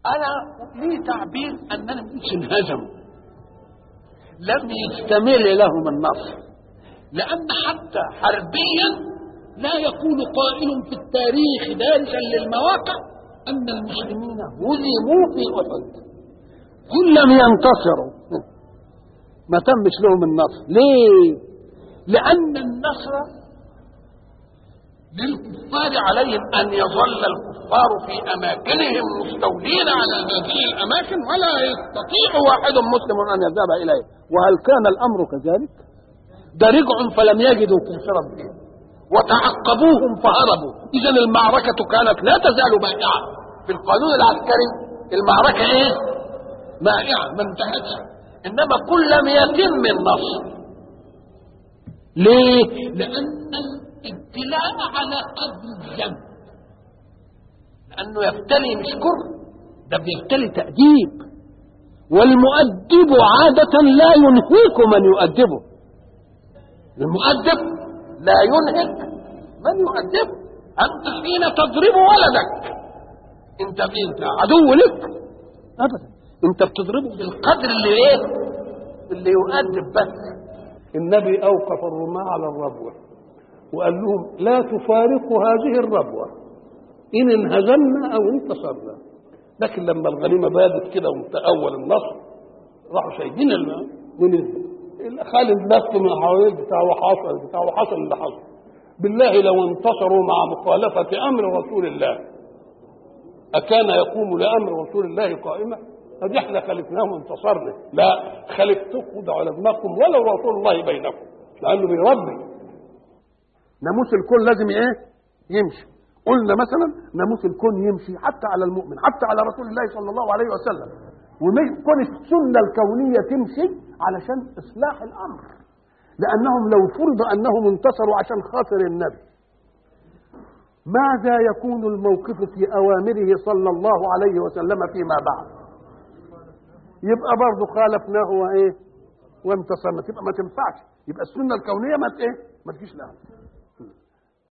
أنا لي تعبير أننا مش انهزموا، لم يستمر لهم النصر، لأن حتى حربيا لا يكون قائل في التاريخ دارسا للمواقع أن المسلمين هزموا في أحد، كل لم ينتصروا، ما تمش لهم النصر. ليه؟ لأن النصر للكفار عليهم أن يظل الكفار في أماكنهم مستولين على هذه الأماكن ولا يستطيع واحد مسلم أن يذهب إليه. وهل كان الأمر كذلك؟ ده رجعوا فلم يجدوا كافرا بهم وتعقبوهم فهربوا. إذن المعركة كانت لا تزال بائعة. في القانون العسكري المعركة إيه؟ بائعة ما انتهتش، إنما كل لم يتم النصر. ليه؟ لأن الابتلاء على قدر الذنب، لأنه يبتلي مش كره، ده بيبتلي تأديب، والمؤدب عادة لا ينهيك من يؤدبه. المؤدب لا ينهك من يؤدبه. أنت حين تضرب ولدك أنت عدو لك أبدا، أنت بتضربه بالقدر اللي إيه؟ اللي يؤدب. بس النبي أوقف الرماة على الربوة وقال لهم لا تفارقوا هذه الربوة إن انهزمنا أو انتصرنا. لكن لما الغنيمة بادت كده وتأول النصر راحوا شايدين من خالد لفت من الحوالي وحصل اللي حصل. بالله لو انتصروا مع مخالفة أمر رسول الله أكان يقوم لأمر رسول الله قائمة؟ قد احنا خلفناهم وانتصرنا. لا، خلفتكم ده على دماغكم ولو رسول الله بينكم، لأنه بيربي. ناموس الكون لازم ايه؟ يمشي. قلنا مثلا ناموس الكون يمشي حتى على المؤمن، حتى على رسول الله صلى الله عليه وسلم، وكون السنة الكونية تمشي علشان إصلاح الأمر، لأنهم لو فرض أنهم انتصروا عشان خاطر النبي ماذا يكون الموقف في أوامره صلى الله عليه وسلم فيما بعد؟ يبقى برضه خالفناه وإيه؟ وانتصرنا، تبقى ما تنفعش. يبقى السنة الكونية ما إيه؟ ما تجيش لها.